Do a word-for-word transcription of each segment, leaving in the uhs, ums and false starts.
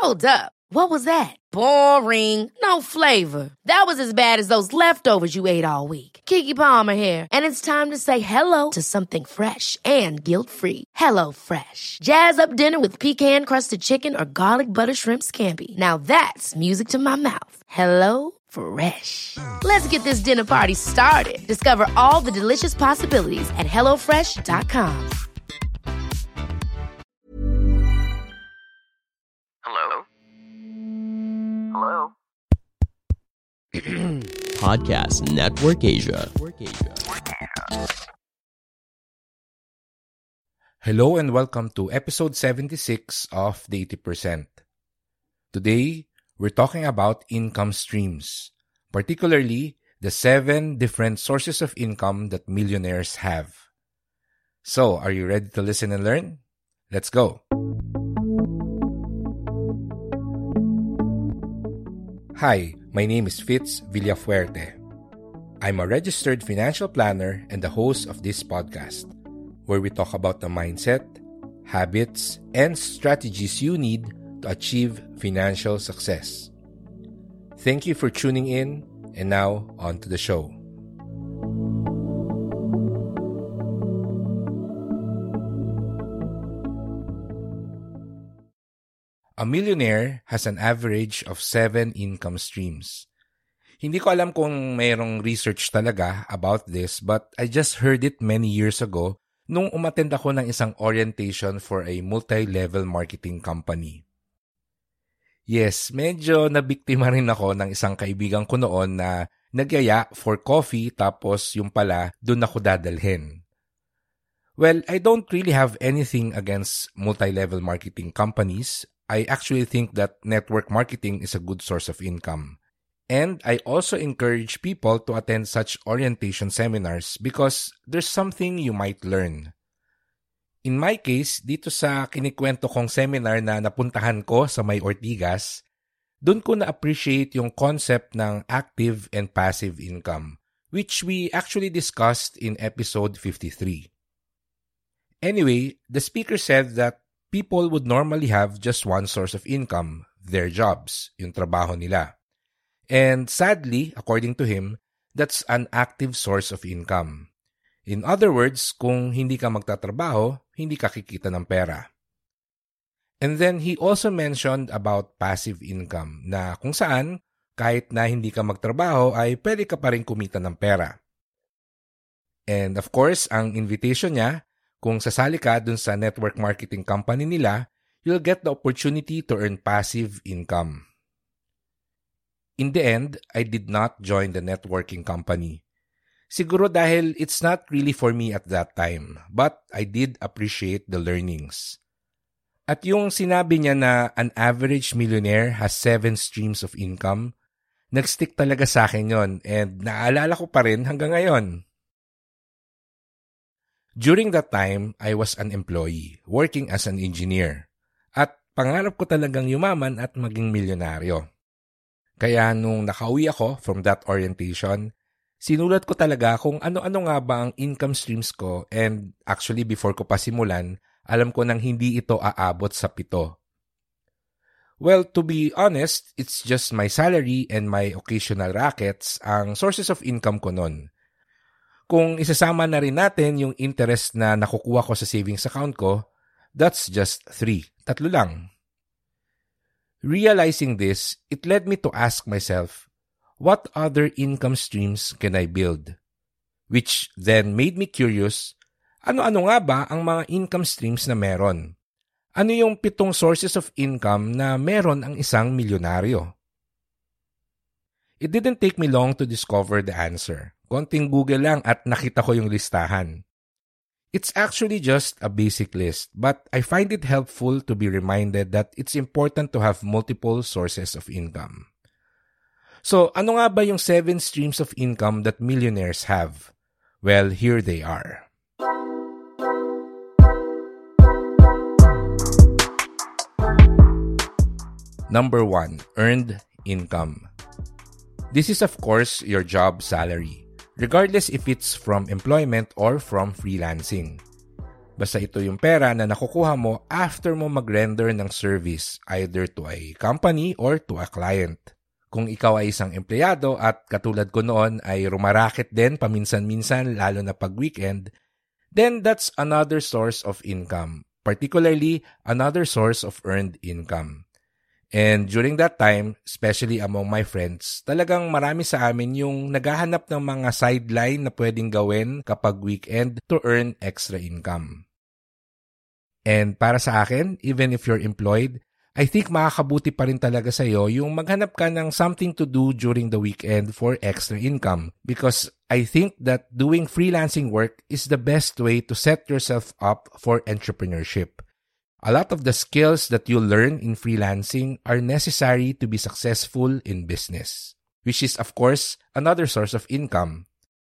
Hold up. What was that? Boring. No flavor. That was as bad as those leftovers you ate all week. Keke Palmer here, and it's time to say hello to something fresh and guilt-free. Hello Fresh. Jazz up dinner with pecan-crusted chicken or garlic butter shrimp scampi. Now that's music to my mouth. Hello Fresh. Let's get this dinner party started. Discover all the delicious possibilities at hello fresh dot com. Hello? Hello? Podcast Network Asia. Hello and welcome to episode seventy-six of The eighty percent. Today, we're talking about income streams, particularly the seven different sources of income that millionaires have. So, are you ready to listen and learn? Let's go! Hi, my name is Fitz Villafuerte. I'm a registered financial planner and the host of this podcast, where we talk about the mindset, habits, and strategies you need to achieve financial success. Thank you for tuning in, and now on to the show. A millionaire has an average of seven income streams. Hindi ko alam kung mayroong research talaga about this, but I just heard it many years ago nung umattend ako ng isang orientation for a multi-level marketing company. Yes, medyo nabiktima rin ako ng isang kaibigan ko noon na nagyaya for coffee tapos yung pala dun ako dadalhin. Well, I don't really have anything against multi-level marketing companies. I actually think that network marketing is a good source of income. And I also encourage people to attend such orientation seminars because there's something you might learn. In my case, dito sa kinikwento kong seminar na napuntahan ko sa May Ortigas, dun ko na-appreciate yung concept ng active and passive income, which we actually discussed in episode fifty-three. Anyway, the speaker said that people would normally have just one source of income, their jobs, yung trabaho nila. And sadly, according to him, that's an active source of income. In other words, kung hindi ka magtatrabaho, hindi ka kikita ng pera. And then he also mentioned about passive income na kung saan, kahit na hindi ka magtrabaho ay pwede ka pa rin kumita ng pera. And of course, ang invitation niya, kung sasali ka dun sa network marketing company nila, you'll get the opportunity to earn passive income. In the end, I did not join the networking company. Siguro dahil it's not really for me at that time, but I did appreciate the learnings. At yung sinabi niya na an average millionaire has seven streams of income, nagstick talaga sa akin yon and naalala ko pa rin hanggang ngayon. During that time, I was an employee, working as an engineer. At pangarap ko talagang yumaman at maging milyonaryo. Kaya nung nakauwi ako from that orientation, sinulat ko talaga kung ano-ano nga ba ang income streams ko and actually before ko pa simulan, alam ko nang hindi ito aabot sa pito. Well, to be honest, it's just my salary and my occasional rackets ang sources of income ko nun. Kung isasama na rin natin yung interest na nakukuha ko sa savings account ko, that's just three. Tatlo lang. Realizing this, it led me to ask myself, what other income streams can I build? Which then made me curious, ano-ano nga ba ang mga income streams na meron? Ano yung pitong sources of income na meron ang isang milyonaryo? It didn't take me long to discover the answer. Konting Google lang at nakita ko yung listahan. It's actually just a basic list, but I find it helpful to be reminded that it's important to have multiple sources of income. So, ano nga ba yung seven streams of income that millionaires have? Well, here they are. Number one, earned income. This is of course your job salary, regardless if it's from employment or from freelancing. Basta ito yung pera na nakukuha mo after mo mag-render ng service either to a company or to a client. Kung ikaw ay isang empleyado at katulad ko noon ay rumaraket din paminsan-minsan lalo na pag weekend, then that's another source of income, particularly another source of earned income. And during that time, especially among my friends, talagang marami sa amin yung naghahanap ng mga sideline na pwedeng gawin kapag weekend to earn extra income. And para sa akin, even if you're employed, I think makakabuti pa rin talaga sa'yo yung maghanap ka ng something to do during the weekend for extra income, because I think that doing freelancing work is the best way to set yourself up for entrepreneurship. A lot of the skills that you learn in freelancing are necessary to be successful in business, which is, of course, another source of income.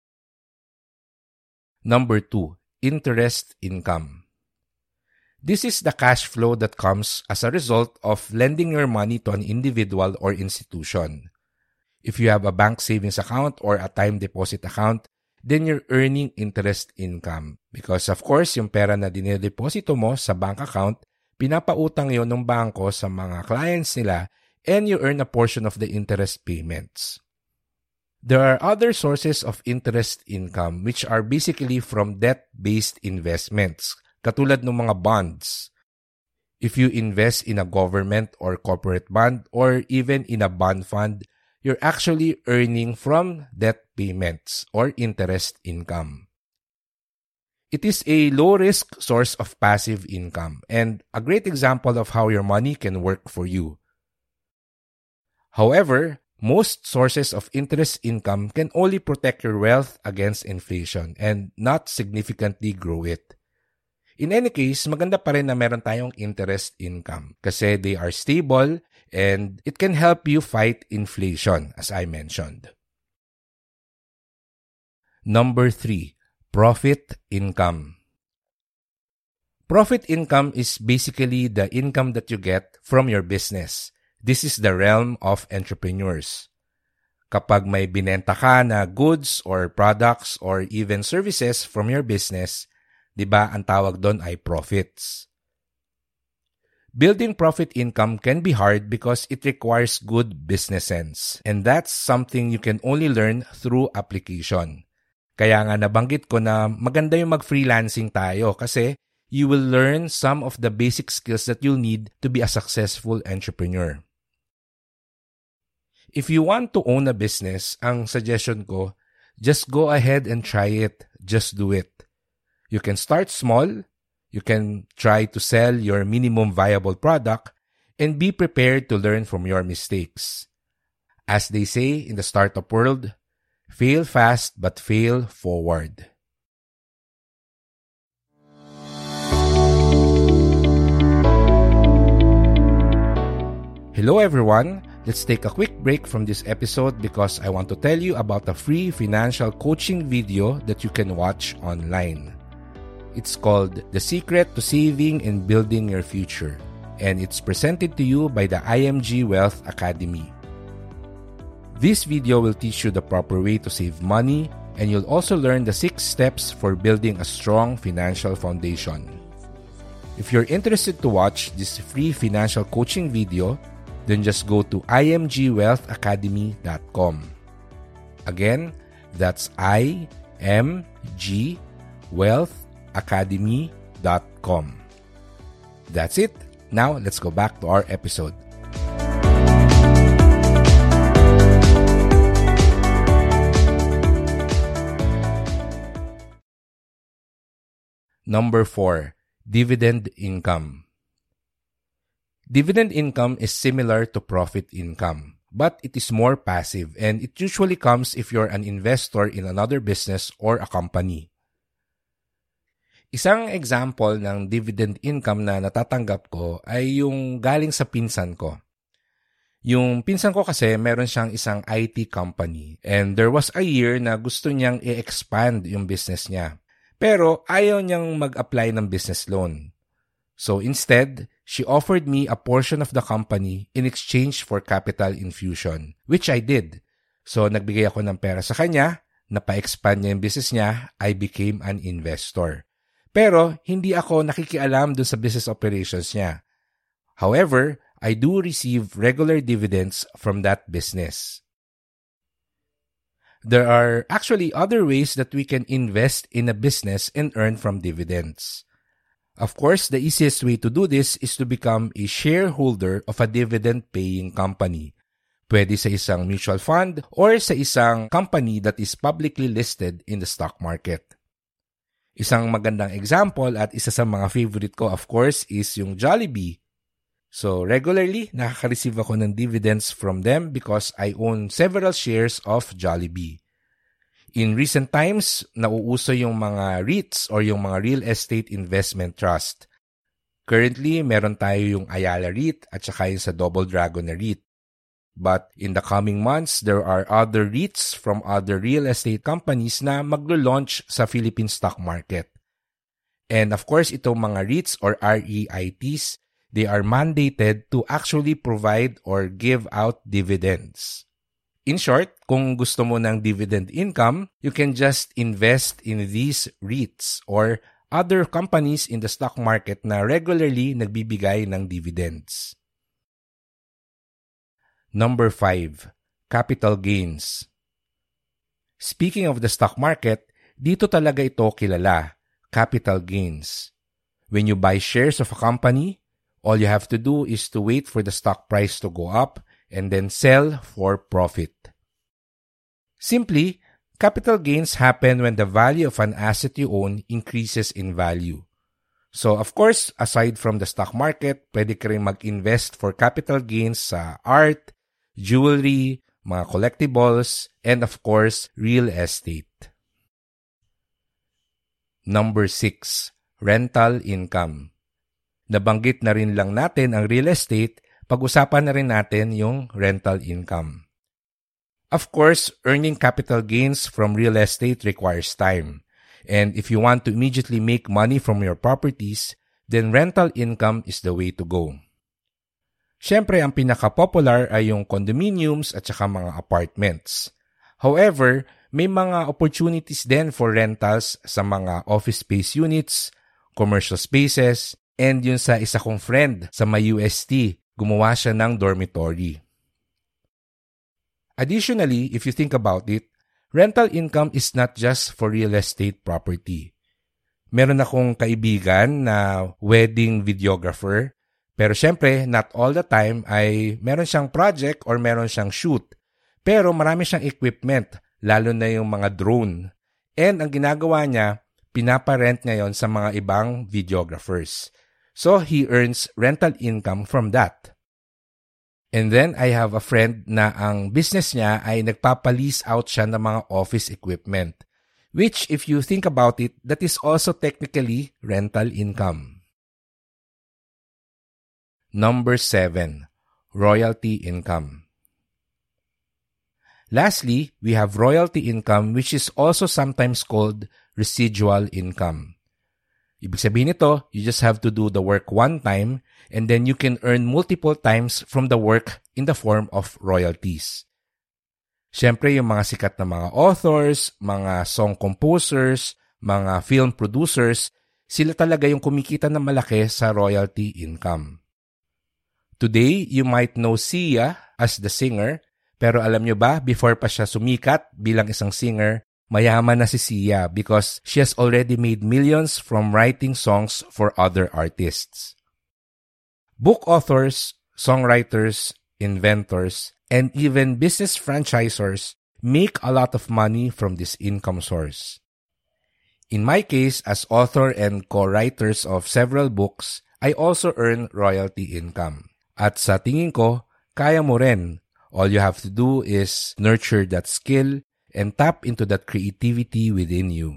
Number two, interest income. This is the cash flow that comes as a result of lending your money to an individual or institution. If you have a bank savings account or a time deposit account, then you're earning interest income. Because of course, yung pera na dinedeposito mo sa bank account, pinapautang yon ng bangko sa mga clients nila and you earn a portion of the interest payments. There are other sources of interest income which are basically from debt-based investments, katulad ng mga bonds. If you invest in a government or corporate bond or even in a bond fund, you're actually earning from debt payments or interest income. It is a low-risk source of passive income and a great example of how your money can work for you. However, most sources of interest income can only protect your wealth against inflation and not significantly grow it. In any case, maganda pa rin na meron tayong interest income kasi they are stable and it can help you fight inflation, as I mentioned. Number three, profit income. Profit income is basically the income that you get from your business. This is the realm of entrepreneurs. Kapag may binenta ka na goods or products or even services from your business, di ba ang tawag doon ay profits. Building profit income can be hard because it requires good business sense. And that's something you can only learn through application. Kaya nga nabanggit ko na maganda yung mag-freelancing tayo kasi you will learn some of the basic skills that you'll need to be a successful entrepreneur. If you want to own a business, ang suggestion ko, just go ahead and try it. Just do it. You can start small. You can try to sell your minimum viable product and be prepared to learn from your mistakes. As they say in the startup world, fail fast but fail forward. Hello everyone. Let's take a quick break from this episode because I want to tell you about a free financial coaching video that you can watch online. It's called The Secret to Saving and Building Your Future, and it's presented to you by the I M G Wealth Academy. This video will teach you the proper way to save money, and you'll also learn the six steps for building a strong financial foundation. If you're interested to watch this free financial coaching video, then just go to i m g wealth academy dot com. Again, that's I M G Wealth academy dot com. That's it. Now, let's go back to our episode. Number four, dividend income. Dividend income is similar to profit income, but it is more passive and it usually comes if you're an investor in another business or a company. Isang example ng dividend income na natatanggap ko ay yung galing sa pinsan ko. Yung pinsan ko kasi meron siyang isang I T company and there was a year na gusto niyang i-expand yung business niya. Pero ayaw niyang mag-apply ng business loan. So instead, she offered me a portion of the company in exchange for capital infusion, which I did. So nagbigay ako ng pera sa kanya, napa-expand niya yung business niya, I became an investor. Pero hindi ako nakikialam dun sa business operations niya. However, I do receive regular dividends from that business. There are actually other ways that we can invest in a business and earn from dividends. Of course, the easiest way to do this is to become a shareholder of a dividend-paying company. Pwede sa isang mutual fund or sa isang company that is publicly listed in the stock market. Isang magandang example at isa sa mga favorite ko, of course, is yung Jollibee. So, regularly, nakaka-receive ako ng dividends from them because I own several shares of Jollibee. In recent times, nauuso yung mga REITs or yung mga Real Estate Investment Trust. Currently, meron tayo yung Ayala REIT at saka yung sa Double Dragon na REIT. But in the coming months, there are other REITs from other real estate companies na maglo-launch sa Philippine stock market. And of course, itong mga REITs or R E I Ts, they are mandated to actually provide or give out dividends. In short, kung gusto mo ng dividend income, you can just invest in these REITs or other companies in the stock market na regularly nagbibigay ng dividends. Number five, capital gains. Speaking of the stock market, dito talaga ito kilala, capital gains. When you buy shares of a company, all you have to do is to wait for the stock price to go up and then sell for profit. Simply, capital gains happen when the value of an asset you own increases in value. So, of course, aside from the stock market, pwede ka rin mag-invest for capital gains sa art, jewelry, mga collectibles, and of course, real estate. Number six, rental income. Nabanggit na rin lang natin ang real estate, pag-usapan na rin natin yung rental income. Of course, earning capital gains from real estate requires time. And if you want to immediately make money from your properties, then rental income is the way to go. Siyempre, ang pinaka-popular ay yung condominiums at saka mga apartments. However, may mga opportunities din for rentals sa mga office space units, commercial spaces, and yun sa isa kong friend sa may U S T, gumawa siya ng dormitory. Additionally, if you think about it, rental income is not just for real estate property. Meron akong kaibigan na wedding videographer, pero syempre, not all the time ay meron siyang project or meron siyang shoot. Pero marami siyang equipment, lalo na yung mga drone. And ang ginagawa niya, pinaparent ngayon sa mga ibang videographers. So, he earns rental income from that. And then, I have a friend na ang business niya ay nagpapa-lease out siya ng mga office equipment. Which, if you think about it, that is also technically rental income. Number seven, royalty income. Lastly, we have royalty income which is also sometimes called residual income. Ibig sabihin nito, you just have to do the work one time and then you can earn multiple times from the work in the form of royalties. Siyempre, yung mga sikat na mga authors, mga song composers, mga film producers, sila talaga yung kumikita na malaki sa royalty income. Today, you might know Sia as the singer, pero alam nyo ba, before pa siya sumikat bilang isang singer, mayaman na si Sia because she has already made millions from writing songs for other artists. Book authors, songwriters, inventors, and even business franchisors make a lot of money from this income source. In my case, as author and co-writers of several books, I also earn royalty income. At sa tingin ko, kaya mo rin. All you have to do is nurture that skill and tap into that creativity within you.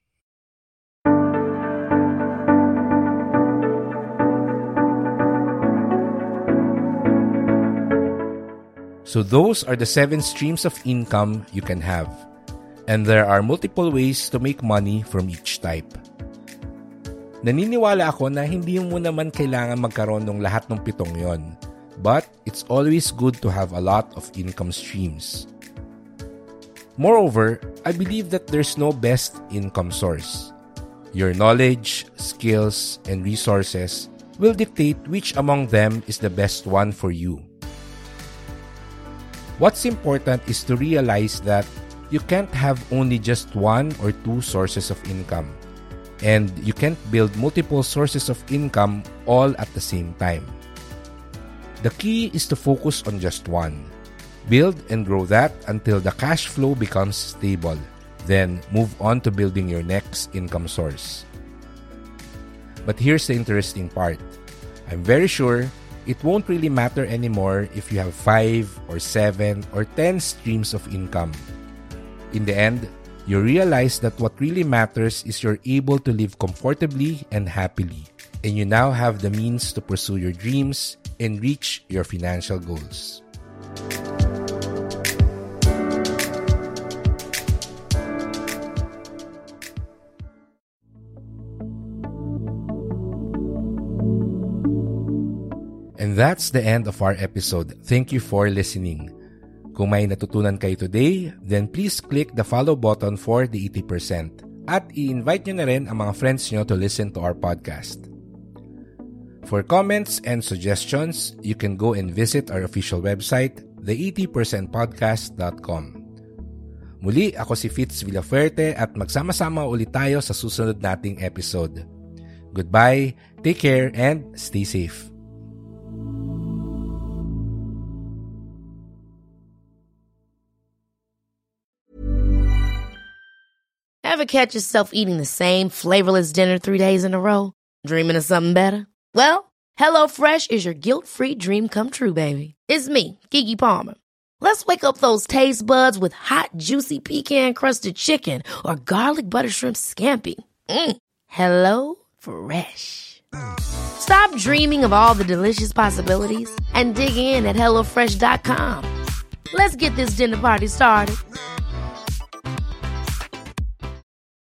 So those are the seven streams of income you can have. And there are multiple ways to make money from each type. Naniniwala ako na hindi mo naman kailangan magkaroon ng lahat ng pitong yon. But it's always good to have a lot of income streams. Moreover, I believe that there's no best income source. Your knowledge, skills, and resources will dictate which among them is the best one for you. What's important is to realize that you can't have only just one or two sources of income, and you can't build multiple sources of income all at the same time. The key is to focus on just one. Build and grow that until the cash flow becomes stable. Then move on to building your next income source. But here's the interesting part. I'm very sure it won't really matter anymore if you have five or seven or ten streams of income. In the end, you realize that what really matters is you're able to live comfortably and happily, and you now have the means to pursue your dreams and reach your financial goals. And that's the end of our episode. Thank you for listening. Kung may natutunan kayo today, then please click the follow button for the eighty percent. At i-invite nyo na rin ang mga friends nyo to listen to our podcast. For comments and suggestions, you can go and visit our official website, the eighty percent podcast dot com. Muli, ako si Fitz Villafuerte at magsama-sama ulit tayo sa susunod nating episode. Goodbye, take care, and stay safe. Ever catch yourself eating the same flavorless dinner three days in a row? Dreaming of something better? Well, HelloFresh is your guilt-free dream come true, baby. It's me, Keke Palmer. Let's wake up those taste buds with hot, juicy pecan-crusted chicken or garlic butter shrimp scampi. Mm. Hello Fresh. Stop dreaming of all the delicious possibilities and dig in at hello fresh dot com. Let's get this dinner party started.